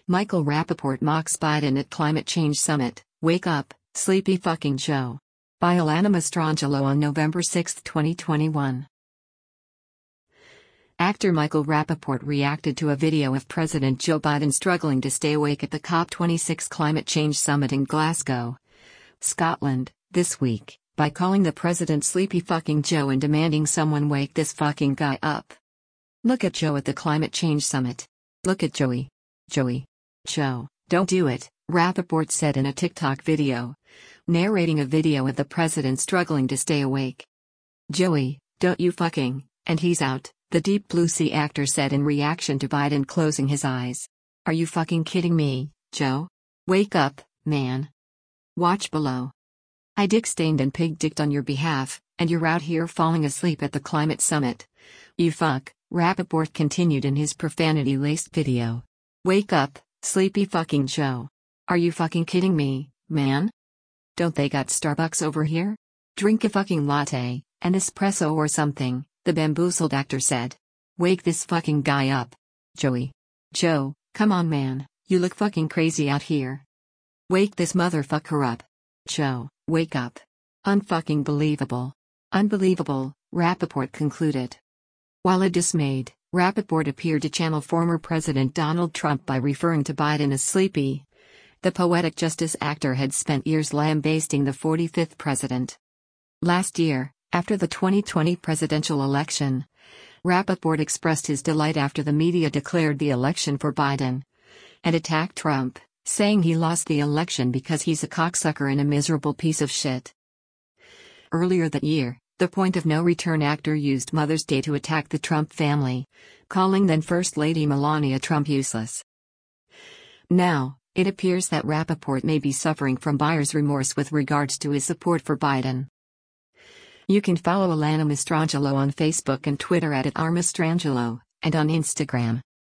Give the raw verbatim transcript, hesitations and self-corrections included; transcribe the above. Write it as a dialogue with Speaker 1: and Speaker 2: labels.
Speaker 1: Michael Rappaport mocks Biden at climate change summit. Wake up, sleepy fucking Joe. By Alana Mastrangelo on November sixth, twenty twenty-one. Actor Michael Rappaport reacted to a video of President Joe Biden struggling to stay awake at the COP twenty-six climate change summit in Glasgow, Scotland, this week, by calling the president sleepy fucking Joe and demanding someone wake this fucking guy up. Look at Joe at the climate change summit. Look at Joey. Joey. Joe, don't do it, Rappaport said in a TikTok video, narrating a video of the president struggling to stay awake. Joey, don't you fucking, and he's out, the Deep Blue Sea actor said in reaction to Biden closing his eyes. Are you fucking kidding me, Joe? Wake up, man. Watch below. I dick-stained and pig-dicked on your behalf, and you're out here falling asleep at the climate summit. You fuck, Rappaport continued in his profanity-laced video. Wake up, sleepy fucking Joe. Are you fucking kidding me, man? Don't they got Starbucks over here? Drink a fucking latte, an espresso or something, the bamboozled actor said. Wake this fucking guy up. Joey. Joe, come on man, you look fucking crazy out here. Wake this motherfucker up. Joe, wake up. Unfucking believable. Unbelievable, Rappaport concluded. While a dismayed, Rappaport appeared to channel former President Donald Trump by referring to Biden as sleepy. The poetic justice actor had spent years lambasting the forty-fifth president. Last year, after the twenty twenty presidential election, Rappaport expressed his delight after the media declared the election for Biden, and attacked Trump, saying he lost the election because he's a cocksucker and a miserable piece of shit. Earlier that year, the Point of No Return actor used Mother's Day to attack the Trump family, calling then First Lady Melania Trump useless. Now, it appears that Rappaport may be suffering from buyer's remorse with regards to his support for Biden. You can follow Alana Mastrangelo on Facebook and Twitter at @rmastrangelo, and on Instagram,